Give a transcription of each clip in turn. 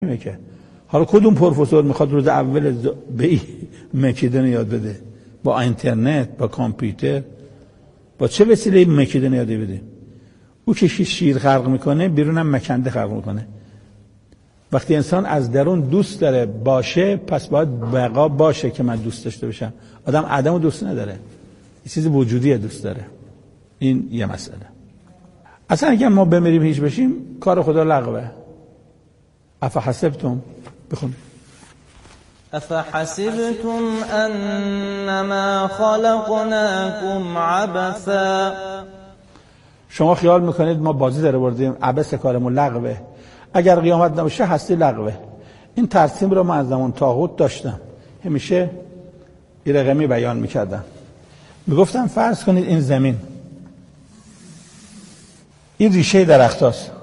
که حالا کدوم پروفسور میخواد روز اول به مکیدن یاد بده؟ با اینترنت، با کامپیوتر، با چه وسیله مکیدن یاد بده؟ او که شیر خلق میکنه بیرونم مکنده خلق میکنه. وقتی انسان از درون دوست داره باشه، پس باید بقا باشه که من دوست داشته باشم. آدم عدمو دوست نداره، یه چیز وجودی دوست داره. این یه مسئله. اصلا اگر ما بمیریم هیچ بشیم کار خدا لغوه. افحسبتم بخون افحسبتم انما خلقناكم عبثا. شما خیال میکنید ما بازی داره بردیم، عبث کارمون لغوه. اگر قیامت نباشه هستی لغوه. این ترسیم رو من از زمان طاغوت داشتم، همیشه این رقمی بیان میکردم. میگفتم فرض کنید این زمین، این ریشه درخت هاست.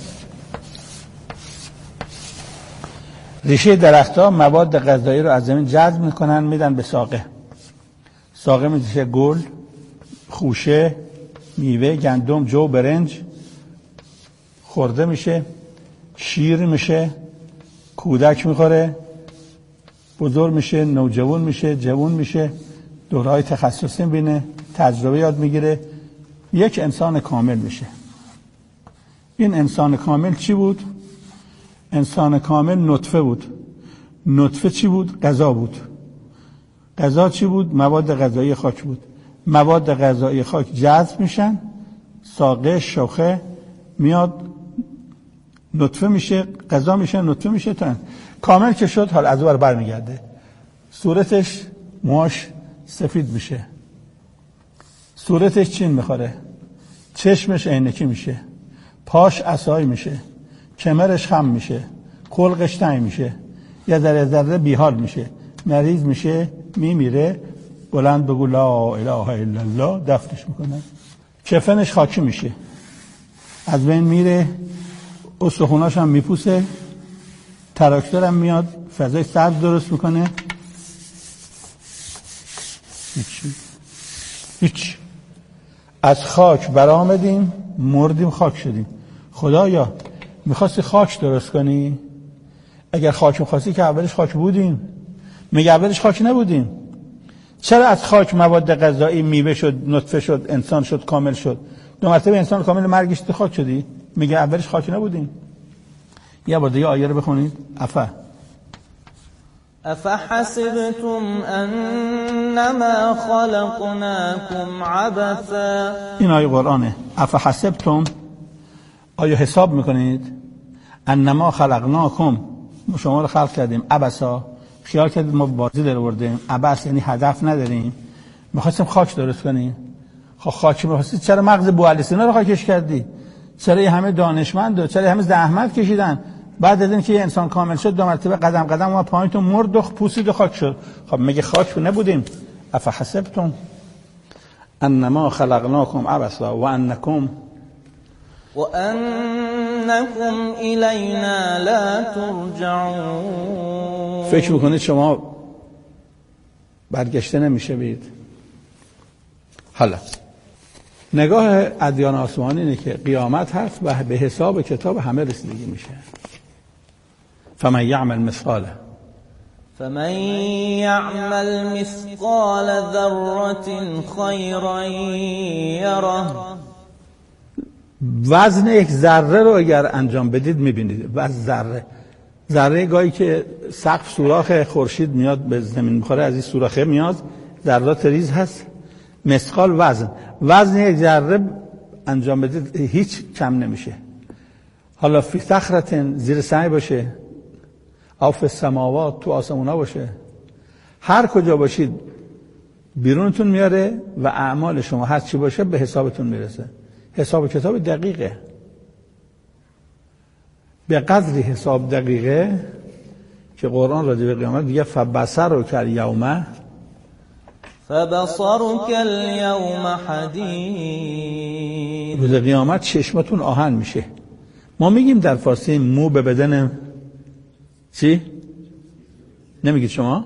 ریشه درخت ها مواد غذایی رو از زمین جذب میکنن، میدن به ساقه. ساقه میشه گل، خوشه، میوه، گندم، جو، برنج. خورده میشه، شیر میشه، کودک میخوره، بزرگ میشه، نوجوان میشه، جوان میشه، دورهای تخصصی میبینه، تجربه یاد میگیره، یک انسان کامل میشه. این انسان کامل چی بود؟ انسان کامل نطفه بود. نطفه چی بود؟ غذا بود. غذا چی بود؟ مواد غذایی خاک بود. مواد غذایی خاک جذب میشن، ساقه، شاخه میاد، نطفه میشه، غذا میشه، نطفه میشه، تا کامل که شد. حال از اون برمیگرده، صورتش موهاش سفید میشه، صورتش چین میخوره، چشمش عینکی میشه، پاش عصای میشه، کمرش خم میشه، خلقش تنگ میشه، یه ذره ذره بیحال میشه، مریض میشه، میمیره. بلند بگو لا اله الا الله، دفنش میکنن. کفنش خاکی میشه، از بین میره، استخوناش هم میپوسه، تراکتور هم میاد فضای سبز درست میکنه. هیچ. از خاک برآمدیم، مردیم، خاک شدیم. خدایا میخواستی خاک درست کنی؟ اگر خاک میخواستی که اولش خاک بودیم. میگه اولش خاک نبودیم. چرا از خاک مواد غذایی میوه شد، نطفه شد، انسان شد، کامل شد؟ دو مرتبه انسان کامل، مرگش تو خاک شدی. میگه اولش خاک نبودیم. یه بار دیگه آیه رو بخونید. افحسبتم انما خلقناكم عبثا. این آیه قرآنه. افحسبتم، آیا حساب میکنید؟ انما خلقناکم، شما رو خلق کردیم، عبثا، خیال کردید ما بازی در آوردیم. عبث یعنی هدف نداریم، میخواستیم خاک درست کنیم. خاک میخواستید، چرا مغز بوعلی سینا رو خاکش کردی؟ چرا همه دانشمند و چرا همه زحمت کشیدن؟ بعد از اینکه یه انسان کامل شد دو مرتبه قدم قدم ما پایین تو مرد و پوسید و خاک شد. خب مگه خاک نبودیم؟ افحسبتم انما خلقناکم عبثا وانکم الینا لا ترجعون. فکر میکنید شما برگشته نمیشه بید؟ حالا نگاه ادیان آسمانی اینه که قیامت هست و به حساب کتاب همه رسیدگی میشه. فمن یعمل مثقال ذره خیرا یره. وزن یک ذره رو اگر انجام بدید میبینید. وزن ذره گاهی که سقف سوراخ خورشید میاد به زمین میخوره، از این سوراخه میاد، ذرات ریز هست. مثقال وزن یک ذره انجام بدید هیچ کم نمیشه. حالا فی صخرة، زیر سنگ باشه، او فی السماوات، تو آسمونا باشه، هر کجا باشید بیرونتون میاره و اعمال شما هر چی باشه به حسابتون میرسه. حساب کتاب دقیقه، به قدری حساب دقیقه که قرآن راجع به قیامت میگه فبصرک الیوم حدید. روز قیامت چشمتون آهن میشه. ما میگیم در فارسی مو به بدن چی؟ نمیگید شما؟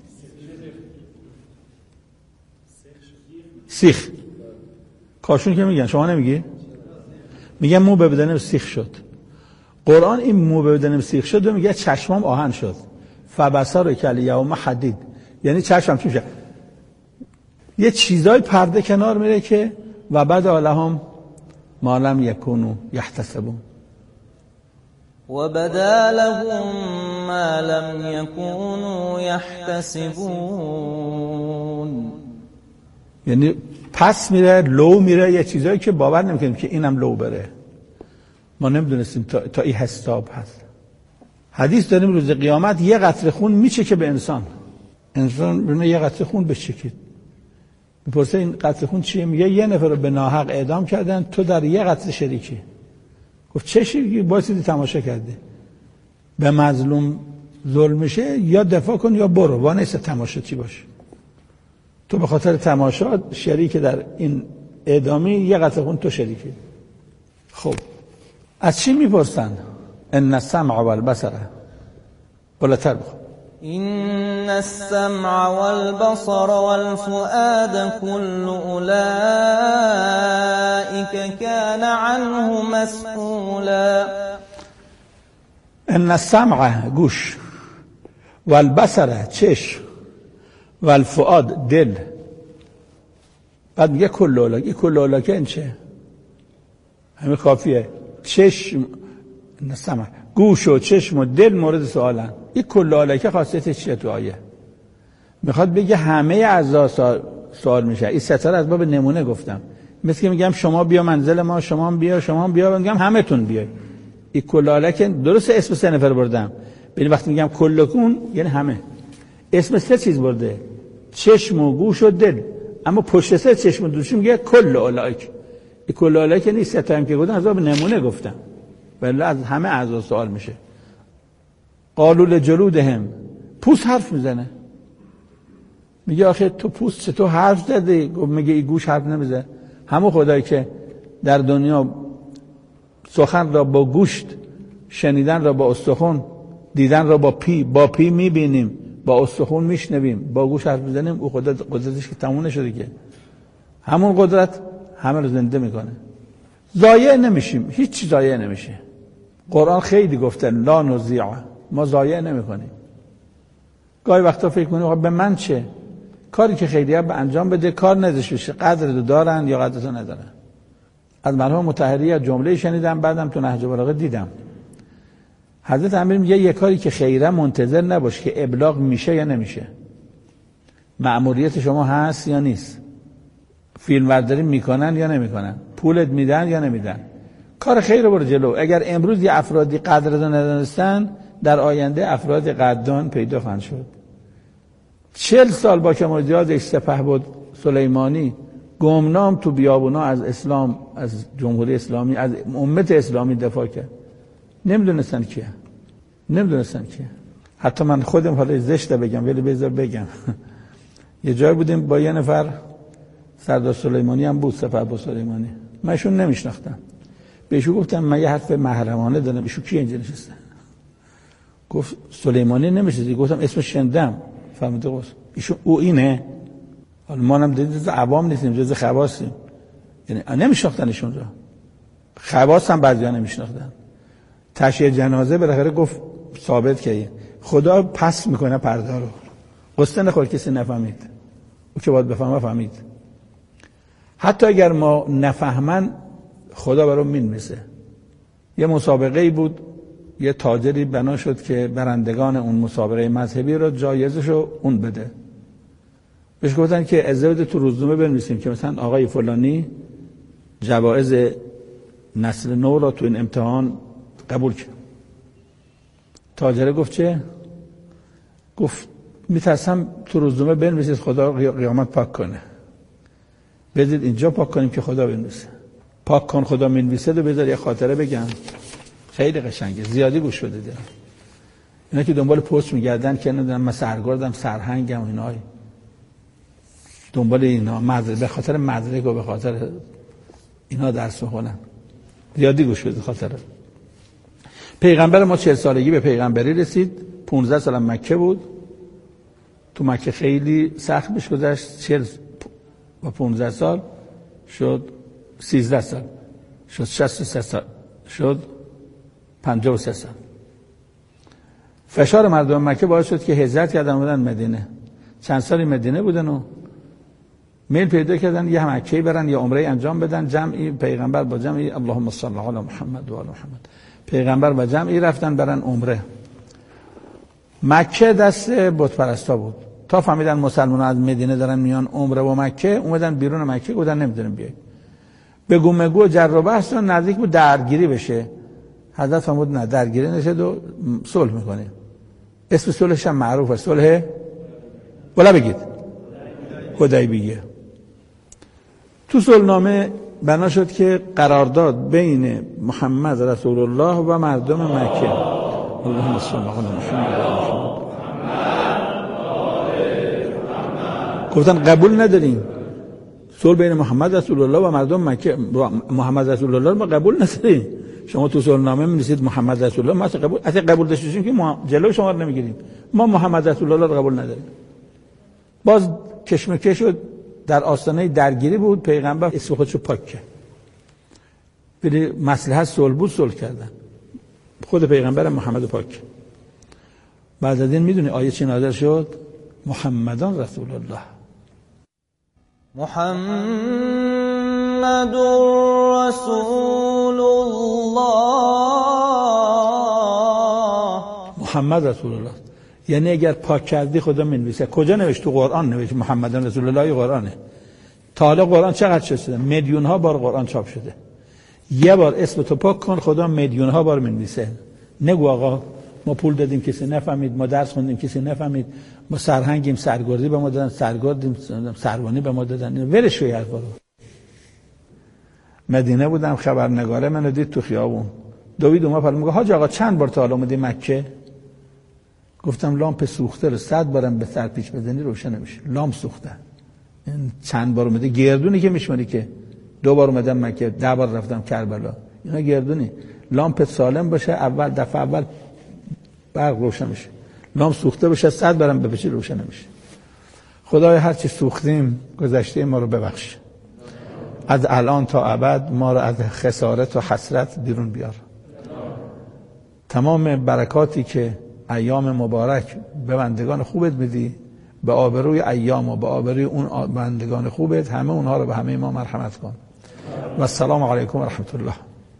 سیخ. کاشون که میگن، شما نمیگی؟ میگن مو به بدن سیخ شد. قرآن این مو به بدنم سیخ شد و میگه چشمام آهن شد. فبصر کل یوم حدید، یعنی چشمم چی میشه؟ یه چیزای پرده کنار میره که و بعد لهم ما لم یکونوا یحتسبون، و بدا لهم ما لم یکونوا یحتسبون، یعنی پس میره لو میره یه چیزایی که باور نمیکنیم که اینم لو بره. ما نمیدونستیم تا این حساب هست. حدیث داریم روز قیامت یه قطره خون میچکه به انسان ببینه یه قطره خون بچکید. میپرسه این قطره خون چیه؟ میگه یه نفر رو به ناحق اعدام کردن، تو در یه قطره شریکی. گفت چشی؟ بایستی تماشا کرده. به مظلوم ظلم میشه یا دفاع کن یا برو، وانیست تماشا چی باشه. تو به خاطر تماشا شریک در این اعدامی، یه قطره خون تو شریکی. خب از چی میپرسن؟ ان السمع والبصر، بلتر بخون. ان السمع والبصر والفؤاد كل اولئك كان عنه مسئولا. ان السمع گوش، والبصر چشم، والفؤاد دل. بعد میگه کل اولئک. این کل اولئک این چه؟ همین کافیه. چشم، سمع، گوش و چشم و دل مورد سوالن. این کل اولئک خاصیت چیه تو آیه؟ میخواد بگه همه اعضا سوال میشه. این ستاره از باب نمونه گفتم، مثل که میگم شما بیا منزل ما، شما بیا میگم همه تون بیای. این کل اولئک درست اسم سه نفر بردم، ببین وقتی میگم کلکون یعنی همه. اسم سه چیز برده، چشم و گوش و دل، اما پشت سر چشم و گوش میگه کل اولئک. این کل اولئک نیست، ستایم که گفتم از باب نمونه گفتم، ولی از همه اعضا سوال میشه. قالوا لجلودهم، پوست حرف میزنه. میگه آخه تو پوست چطور حرف زدی؟ میگه این گوش حرف نمیزنه. همون خدایی که در دنیا سخن را با گوشت، شنیدن را با استخوان، دیدن را با پی میبینیم، با استخوان میشنویم، با گوش حرف میزنیم، او قدرتش که تموم نشده که. همون قدرت همه رو زنده میکنه. ضایع نمیشیم، هیچ چیز ضایع نمیشه. قرآن خیلی گفته لا نضیع، ما ضایع نمیکنیم. گاهی وقتا فکر کنیم به من چه؟ کاری که خیریه به انجام بده، کار نداشته بشه، قدر دارن یا قدرتو ندارن. از مرحوم مطهری جمله شنیدم، بعدم تو نهج البلاغه دیدم. حضرت امیر میگه یه کاری که خیره منتظر نباش که ابلاغ میشه یا نمیشه. مأموریت شما هست یا نیست؟ فیلم برداری میکنن یا نمیکنن؟ پولت میدن یا نمیدن؟ کار خیر رو برو جلو. اگر امروز یه افرادی قدردان ندانستن، در آینده افراد قدردان پیدا خواهند شد. 40 سال با کمال‌زیاد سپهبد سلیمانی گمنام تو بیابونا از اسلام، از جمهوری اسلامی، از امت اسلامی دفاع کرد. نمیدونستن کیه. حتی من خودم حالا زشته بگم ولی بذار بگم. یه جای بودیم با یه نفر، سردار سلیمانی هم بود، سپهبد سلیمانی. من ایشون نمیشناختم. بهشون گفتم من یه حرف محرمانه دارم. ایشون کی اینجا نشسته؟ گفت سلیمانی نمیشناسی؟ گفتم اسمش شنیدم. فهمیده گفت ایشون او اینه. حالا ما هم جز عوام نیستیم، جز خواصیم. یعنی نمیشناختن ایشون رو. خواص هم بعضیا نمیشناختن. تشییع جنازه بالاخره گفت ثابت که خدا پس میکنه پرده رو. قصه نخور کسی نفهمید. او که باید بفهمه فهمید. حتی اگر ما نفهمن خدا برام مینویسه. یه مسابقه بود، یه تاجری بنا شد که برندگان اون مسابقه مذهبی رو جایزشو اون بده. بهش گفتن که اجازه بده تو روزنامه بنویسیم که مثلا آقای فلانی جوایز نسل نو رو تو این امتحان قبول کرد. تاجر گفت چه؟ گفت میترسم تو روزنامه بنویسید خدا قیامت پاک کنه. بدید اینجا پاک کنیم که خدا بنویسه. پاک کن خدا بنویسه. و بذار یه خاطره بگم، خیلی قشنگه، زیادی گوش بده. اینا که دنبال پست میگردن که نمیدونم من سرگردم، سرهنگم و اینای دنبال اینا به خاطر مدرک و به خاطر اینا درس میخونن. زیادی گوش بده خاطره. پیغمبر ما 40 سالگی به پیغمبری رسید. 15 سال مکه بود. تو مکه خیلی سخت بهش گذشت. 40 و 15 سال شد 13 سال، شد 63 سال، شد 53 سال. فشار مردم مکه باعث شد که هجرت کردن بودن مدینه. چند سالی مدینه بودن و میل پیدا کردن یه مکه برن یا عمره انجام بدن. جمعی پیغمبر با جمعی اللهم صل علی محمد و آل محمد، پیغمبر با جمعی رفتن برن عمره. مکه دست بت پرستا بود. تا فهمیدن مسلمان‌ها از مدینه دارن میان عمره و مکه، اومدن بیرون مکه گفتن نمیدونیم بیاید. به گومگو و جر و بحث نزدیک بود درگیری بشه. حضرت فرمود نه، درگیری نشه و صلح میکنیم. اسم صلحش هم معروفه، صلح ولا بگید حدیبیه. تو صلحنامه بنا شد که قرارداد بین محمد رسول الله و مردم مکه. اللهم صل علی محمد. گفتن قبول نداریم صلح بین محمد رسول الله و مردم مکه. محمد رسول الله رو ما قبول نداریم. شما تو صلحنامه می‌نویسید محمد رسول الله، ما قبول داشتیم که ما جلوی شما رو نمیگیریم. ما محمد رسول الله رو قبول نداریم. باز کشمکش شد، در آستانه درگیری بود. پیغمبر اسم خودشو پاک کرد. ولی مصلحت صلح بود، صلح کردن. خود پیغمبر محمد پاک. بعد از این میدونی آیه چی نازل شد؟ محمدان رسول الله. محمد رسول الله. محمد رسول الله یعنی اگر پاک کردی خدا می‌نویسه. کجا نوشت؟ تو قرآن نوشت محمدان رسول الله. قرآنه. تا حالا قرآن چقدر شده؟ میلیون ها بار قرآن چاپ شده. یه بار اسم تو پاک کن، خدا میلیون ها بار می‌نویسه. نگو آقا ما پول دادیم کسی نفهمید، ما درس خوندیم کسی نفهمید، ما سرهنگیم سرگردی به ما دادن، سرگردیم سروانی به ما دادن. ولش کن حرفا رو. مدینه بودم، خبرنگاره منو دید تو خیابون. دوید اومد میگه حاج آقا چند بار تا حالا اومدی مکه؟ گفتم لامپ سوخته رو 100 بارم به سر پیچ بزنی روشن نمیشه. لامپ سوخته. این چند بار اومده؟ گردونی که میشماری که 2 بار اومدم مکه، 10 بار رفتم کربلا. اینا گردونی. لامپ سالم باشه، اول دفعه اول برق روشن میشه. لامپ سوخته باشه 100 بارم بپیچی روشن نمیشه. خدای هر چی سوختیم گذشته ما رو ببخش. از الان تا ابد ما رو از خسارت و حسرت بیرون بیار. تمام برکاتی که ایام مبارک به بندگان خوبت میدی، به آبروی ایام و به آبروی اون بندگان خوبت، همه اونها رو به همه ما مرحمت کن. و السلام علیکم و رحمت الله.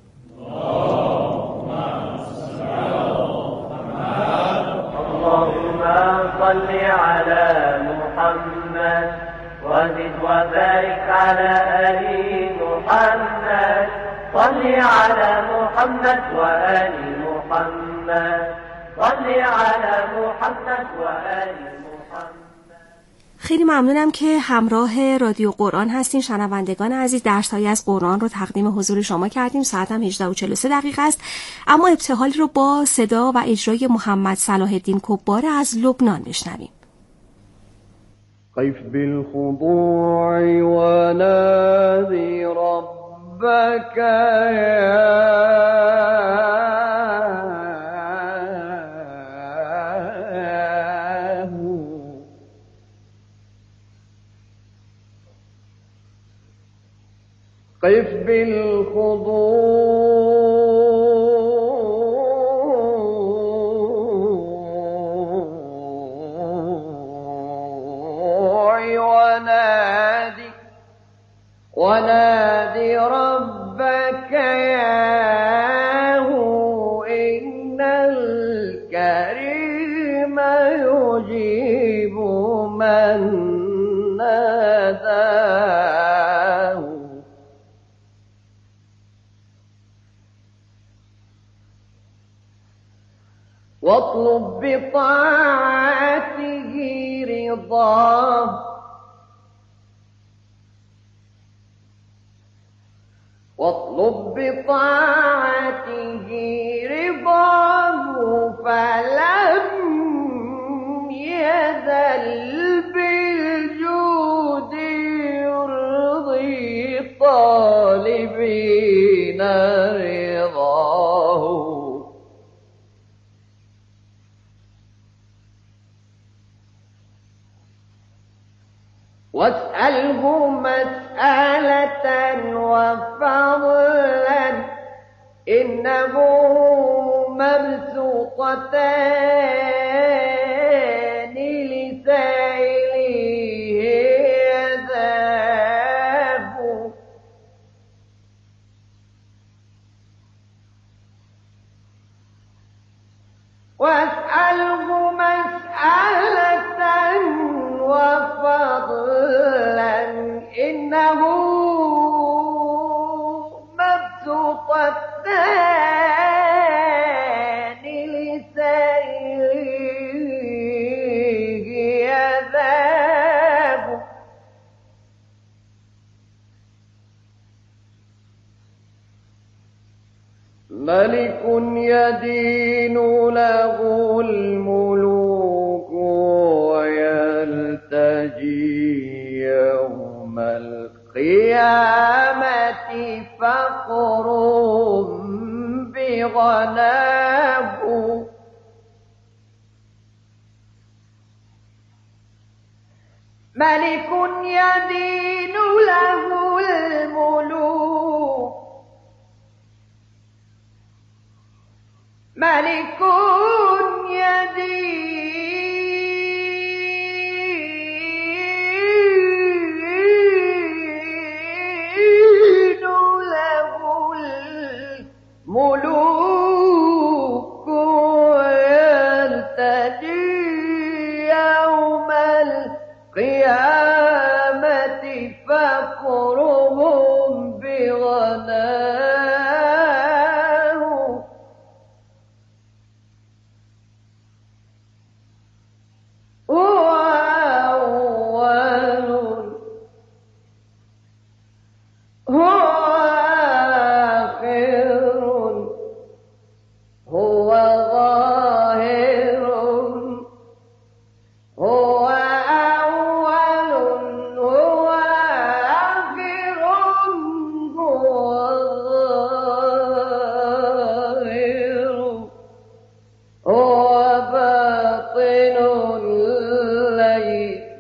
صل على محمد وزد وبارك على آل محمد. صل على محمد وآل محمد. صل على محمد وآل محمد. خیلی ممنونم که همراه رادیو قرآن هستین. شنوندگان عزیز، درس‌هایی از قرآن رو تقدیم حضور شما کردیم. ساعت هم 18:43 است. اما ابتهالی رو با صدا و اجرای محمد صلاح الدین کبار از لبنان میشنویم. قف بالخضوع ونادي ربك قف بالخضوع ونادي ربك ياهو إن الكريم يجيب من ناداه. واطلب بطاعته رضاه واطلب بطاعته رضاه فلم يزل بالجود يرضي طالبين رضاه. واسأله مسألة وفضلا إنه مبسوطتان لسيله يذهب واسأله مسألة وفضلا إنه مبسوطتان لسيله يذهب ملك يدين له الملوك ويلتجي يوم القيامة فقر بغناه ملك يدين له الملوك ملك يدين له الملوك ويلتجي يوم القيامة فقرهم بغناه هو أول هو آخر هو ظاهر هو أول هو آخر هو ظاهر هو باطن ليس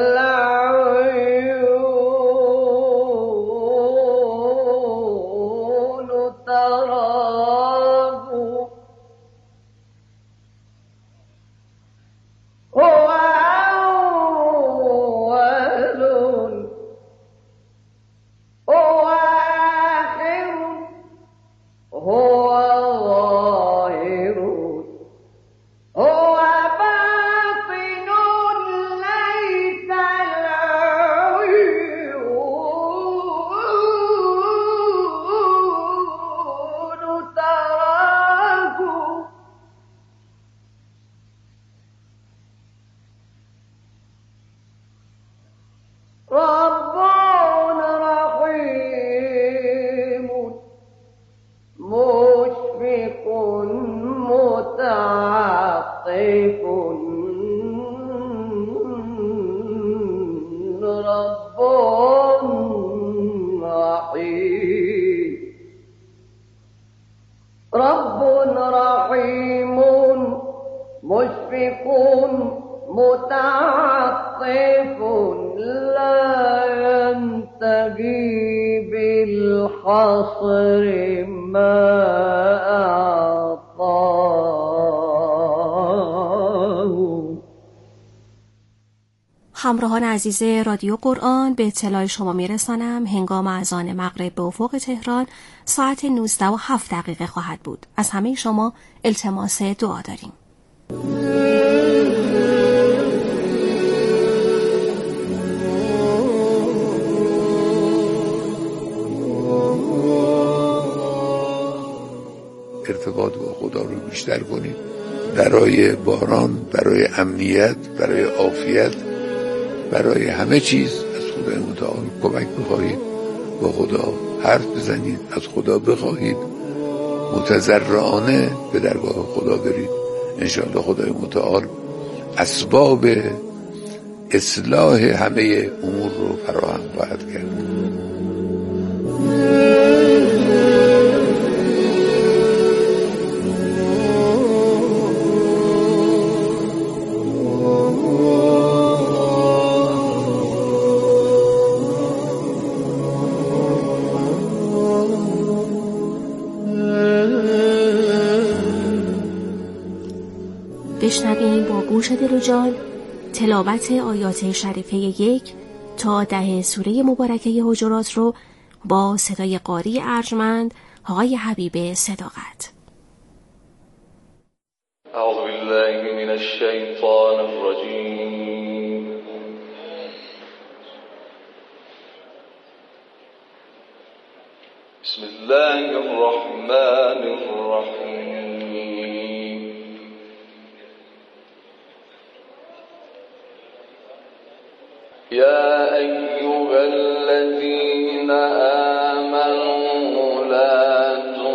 العيون تراه هو أول هو آخر هو ظاهر هو باطن ليس العيون تراه رب رحيم مشفق متعطف رب رحيم رب رحيم مشفق متعطف لا ينتهي بالحصر ما أعطاه. همراهان عزیز رادیو قرآن، به اطلاع شما میرسانم هنگام اذان مغرب به افق تهران ساعت 19:07 خواهد بود. از همه شما التماس دعا داریم. ارتباط با خدا رو بیشتر کنیم، برای باران، برای امنیت، برای عافیت، برای همه چیز از خدای متعال کمک بخواهید، با خدا حرف بزنید، از خدا بخواهید، متضرعانه به درگاه خدا برید. انشاءالله خدای متعال اسباب اصلاح همه امور رو فراهم خواهد کرد. کنیم با گوش دل و جان تلاوت آیات شریفه 1 تا 10 سوره مبارکه حجرات رو با صدای قاری ارجمند آقای حبیب صداقت. اعوذ بالله من الشیطان الرجیم. بسم الله الرحمن الرحیم. یا ایها الذین آمنوا لا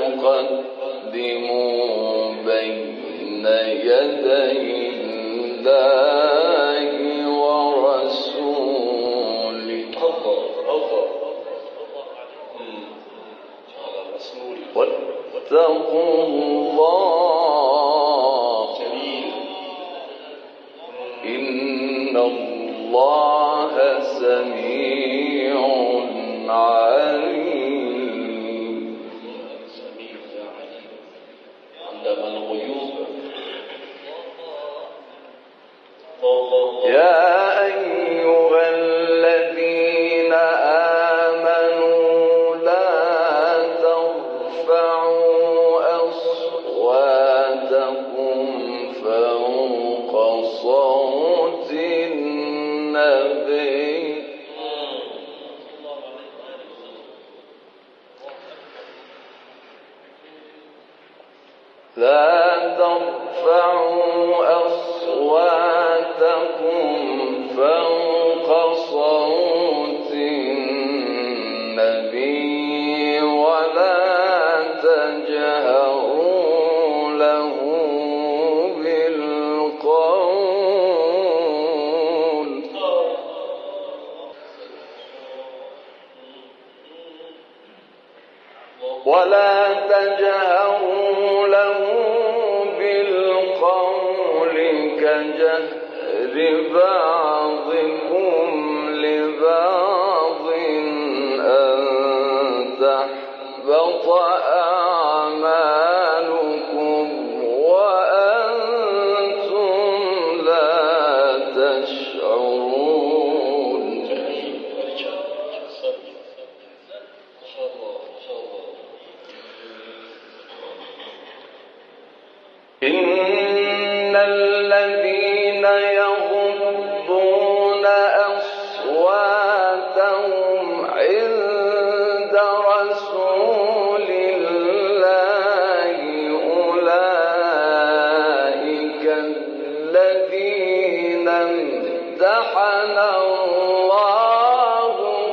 تقدموا بین یدی الله ورسوله واتقوا الله إن الله سميع عليم. علم الغيوب. يا أيها الذين آمنوا لا ترفعوا أصواتكم فوق صوت النبي لا ترفعوا أصواتكم فوق صوت النبي ولا تجهروا له بالقول كجهر بعضكم لبعض أن تحبط أعمالكم وأنتم لا تشعرون. إن الذين يغضون أصواتهم عند رسول الله أولئك الذين امتحن الله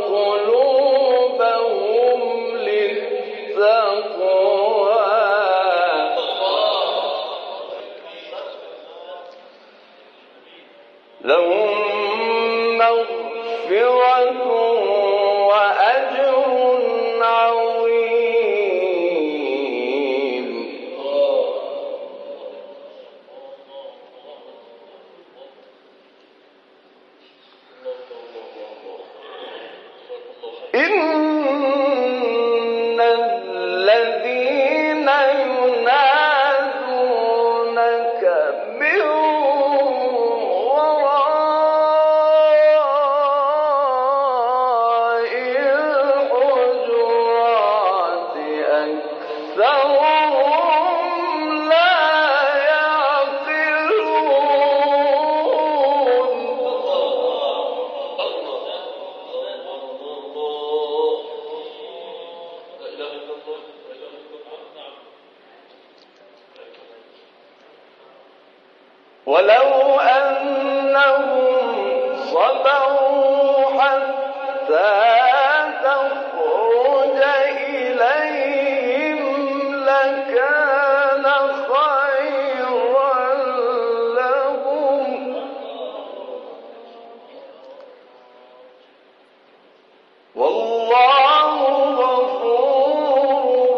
قلوبهم للتقوى لهم مغفرة وأجر عظيم. إن الذين ينادونك من وراء الحجرات أكثرهم لا ولو أنهم صبروا حتى تخرج إليهم لكان خيرا لهم والله غفور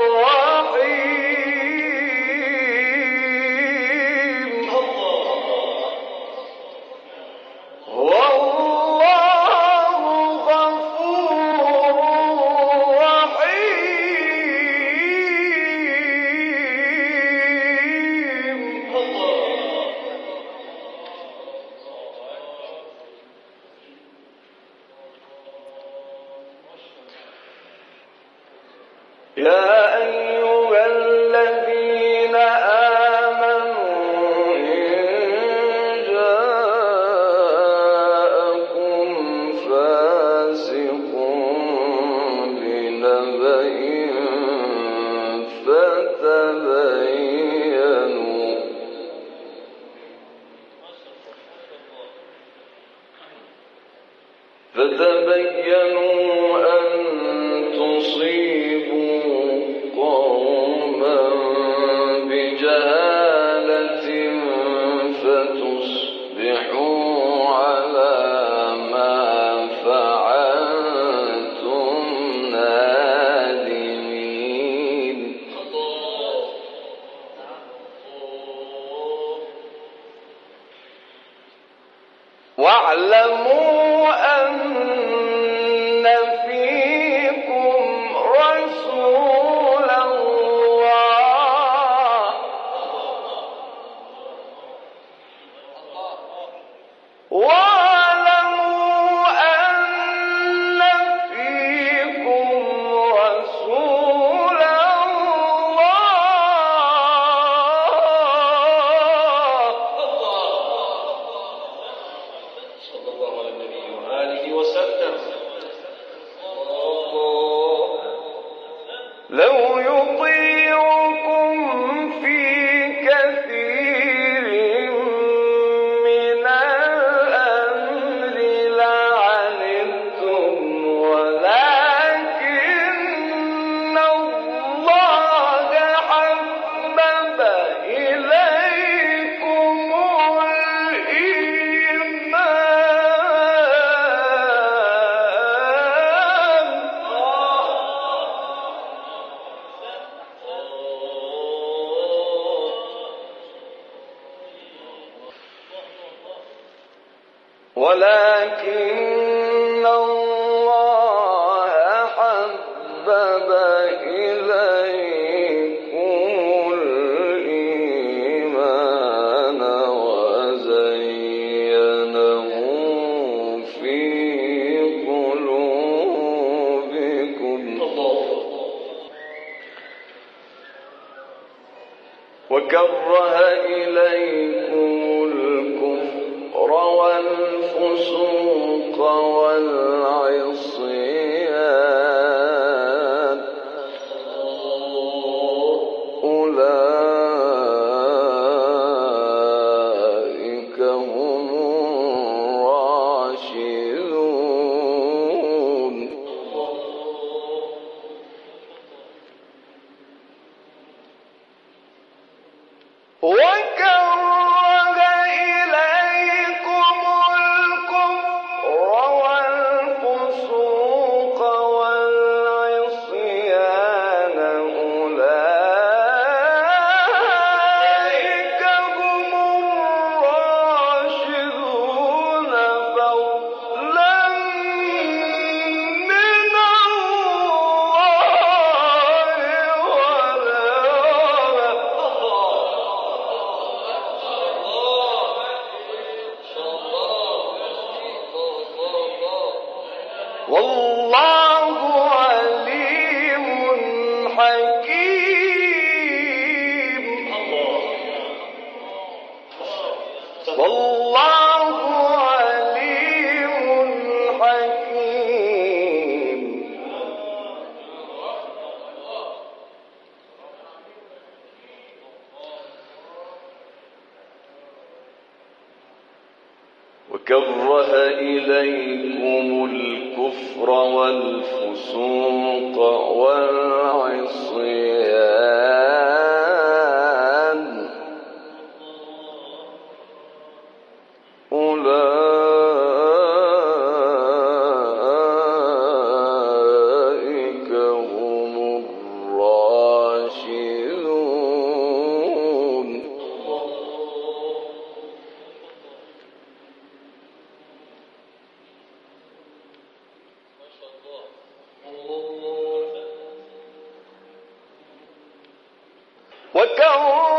رحيم. والله غفور فتبينوا أن تصيبوا قوما بجهالة فتصبحوا على ما فعلتم نادمين. واعلموا أن فيكم رسول الله واعلموا أن فيكم رسول الله صلى الله عليه وآله وسلم لو يطيعكم في كثير من الأمر لعنتم ولكن الله حبب إليكم ولكن الله حبب إليكم الإيمان وزينه في قلوبكم وكره إليكم الكفر والفسوق والعصيان أولئك هم الراشدون. وكره إليكم الكفر والفسوق والعصيان أولئك هم الراشدون فضلا من والله عليم حكيم. والله عليم حكيم. وكره إليكم الكفر والفسوق والعصيان أولئك هم الراشدون. وكره